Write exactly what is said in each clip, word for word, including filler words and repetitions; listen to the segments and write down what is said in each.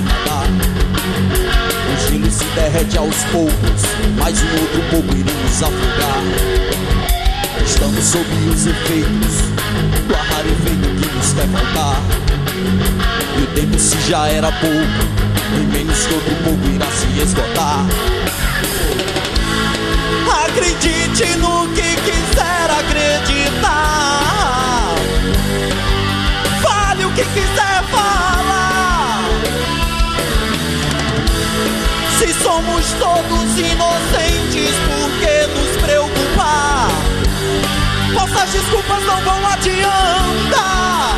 nadar. O gelo se derrete aos poucos, mais um outro pouco iremos afogar. Estamos sob os efeitos do rarefeito que nos quer voltar. E o tempo, se já era pouco, em menos que outro pouco irá se esgotar. Acredite no que quiser acreditar, fale o que quiser falar. Se somos todos inocentes, por que nos preocupar? Vossas desculpas não vão adiantar.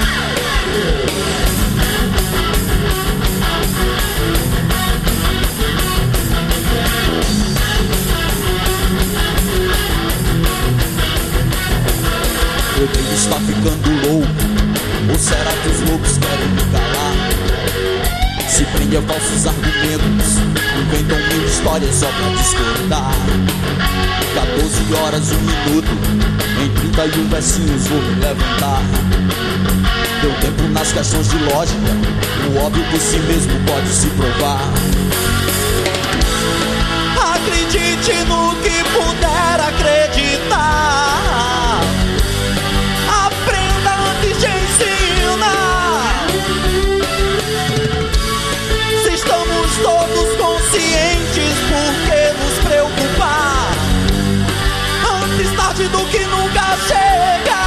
Eu devo estar ficando louco, ou será que os loucos querem me calar? Se prende a falsos argumentos, inventam mil histórias só pra discordar. Quatorze horas, um minuto, em trinta e um versinhos vou me levantar. Deu tempo nas questões de lógica, o óbvio por si mesmo pode se provar. Acredite no que puder acreditar, aprenda antes de ensinar. Se estamos todos conscientes, por que nos preocupar? Antes tarde do que nunca chega.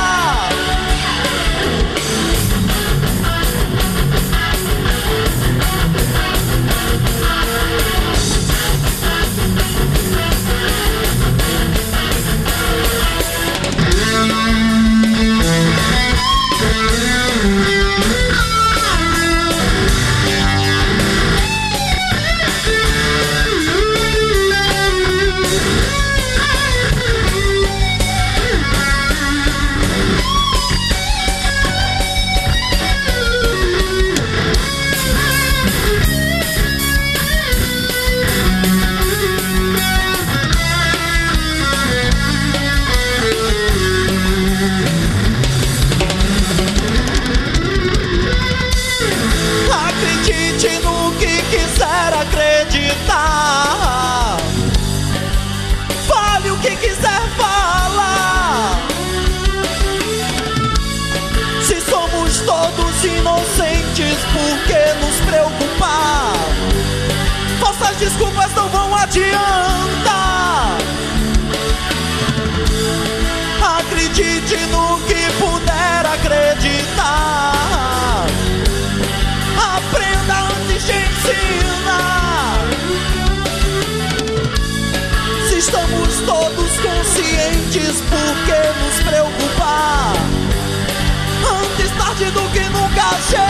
Acreditar, fale o que quiser falar. Se somos todos inocentes, por que nos preocupar? Vossas desculpas não vão adiantar. Acredite no que puder acreditar, aprenda antes de ensinar. Se estamos todos conscientes, por que nos preocupar? Antes tarde do que nunca chega.